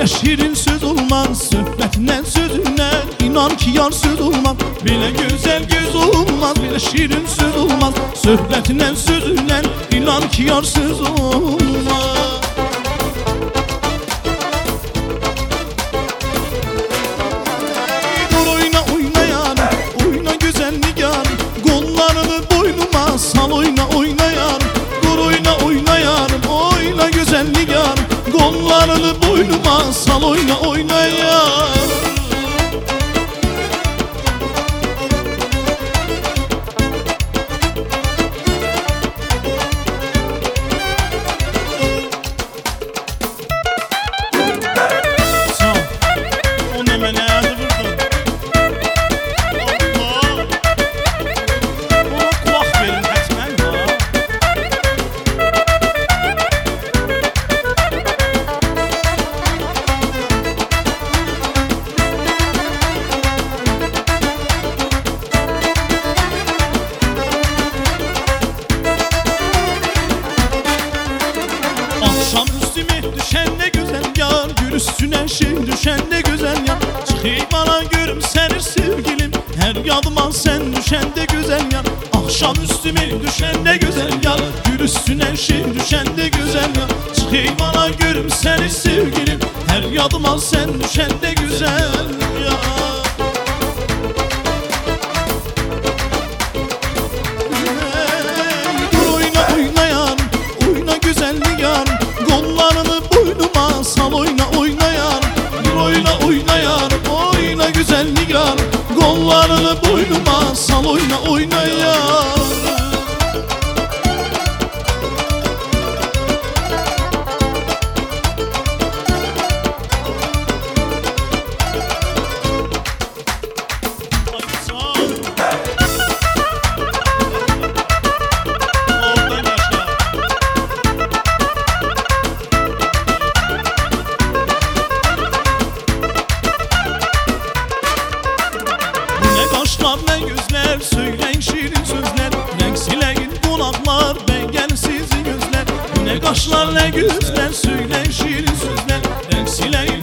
Belə şirin söz olmaz, söhbətindən sözündən İnan ki yar söz olmaz, belə gözəl göz olmaz. Belə şirin söz olmaz, söhbətindən sözündən İnan ki yar söz olmaz. Dur oyna oyna yarim, oyna gözəl nigarım, qollarını boynuma sal, oyna oyna yarim. Dur oyna oyna yarim, oyna gözəl nigarım, qollarını boynuma sal, oyna oyna yarim. Akşam üstüme düşen ne güzel yar, gül üstüne şey düşen ne güzel yar. Çıkayım bana gülümsenir sevgilim, her yadıma sen düşen de güzel yar. Akşam üstüme düşen ne güzel yar, gül üstüne şey düşen de güzel yar. Çıkayım bana gülümsenir sevgilim, her yadıma sen düşen de güzel yar. Kollarını boynuma sal, oyna oyna yarim. Dur oyna oyna yarim, oyna güzel nigar, kollarını boynuma sal, oyna oyna yarim. Kaşlar ne gözler, söyleyin şirin sözler, renk sileyin kulaklar, ben sizin gözler. Ne kaşlar ne gözler, söyleyin şirin sözler, renk sileyin